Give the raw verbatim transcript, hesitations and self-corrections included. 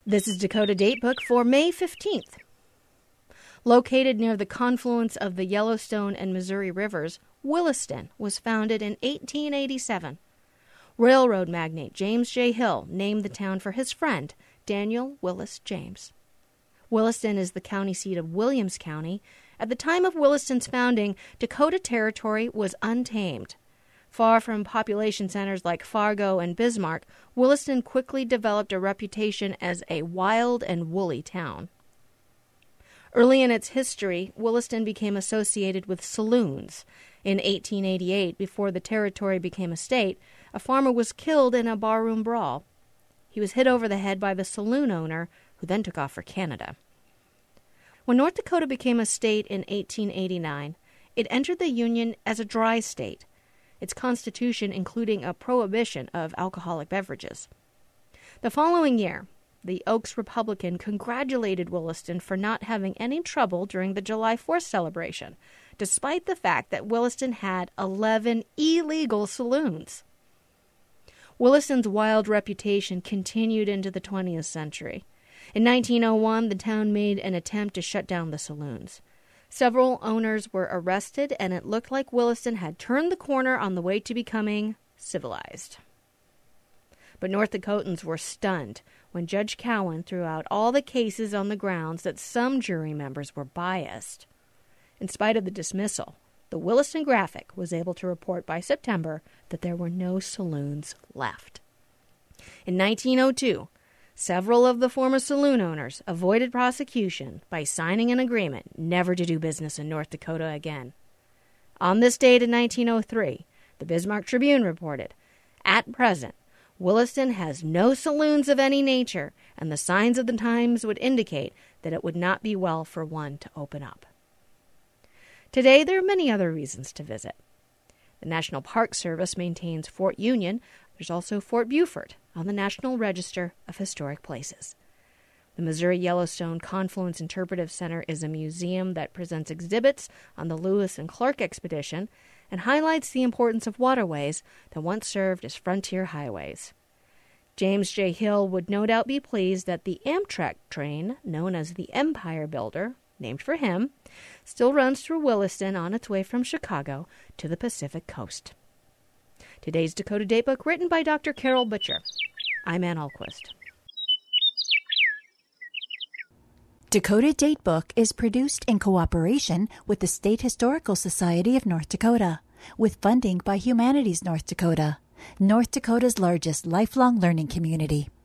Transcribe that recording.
This is Dakota Datebook for May fifteenth. Located near the confluence of the Yellowstone and Missouri rivers, Williston was founded in eighteen eighty-seven. Railroad magnate James J. Hill named the town for his friend, Daniel Willis James. Williston is the county seat of Williams County. At the time of Williston's founding, Dakota Territory was untamed. Far from population centers like Fargo and Bismarck, Williston quickly developed a reputation as a wild and woolly town. Early in its history, Williston became associated with saloons. In eighteen eighty-eight, before the territory became a state, a farmer was killed in a barroom brawl. He was hit over the head by the saloon owner, who then took off for Canada. When North Dakota became a state in eighteen eighty-nine, it entered the Union as a dry state, its constitution including a prohibition of alcoholic beverages. The following year, the Oaks Republican congratulated Williston for not having any trouble during the July fourth celebration, despite the fact that Williston had eleven illegal saloons. Williston's wild reputation continued into the twentieth century. In nineteen oh one, the town made an attempt to shut down the saloons. Several owners were arrested, and it looked like Williston had turned the corner on the way to becoming civilized. But North Dakotans were stunned when Judge Cowan threw out all the cases on the grounds that some jury members were biased. In spite of the dismissal, the Williston Graphic was able to report by September that there were no saloons left. In nineteen oh two, several of the former saloon owners avoided prosecution by signing an agreement never to do business in North Dakota again. On this date in nineteen oh three, the Bismarck Tribune reported, "At present, Williston has no saloons of any nature, and the signs of the times would indicate that it would not be well for one to open up." Today, there are many other reasons to visit. The National Park Service maintains Fort Union. There's also Fort Beaufort on the National Register of Historic Places. The Missouri Yellowstone Confluence Interpretive Center is a museum that presents exhibits on the Lewis and Clark expedition and highlights the importance of waterways that once served as frontier highways. James J. Hill would no doubt be pleased that the Amtrak train, known as the Empire Builder, named for him, still runs through Williston on its way from Chicago to the Pacific Coast. Today's Dakota Datebook, written by Doctor Carol Butcher. I'm Ann Ahlquist. Dakota Datebook is produced in cooperation with the State Historical Society of North Dakota, with funding by Humanities North Dakota, North Dakota's largest lifelong learning community.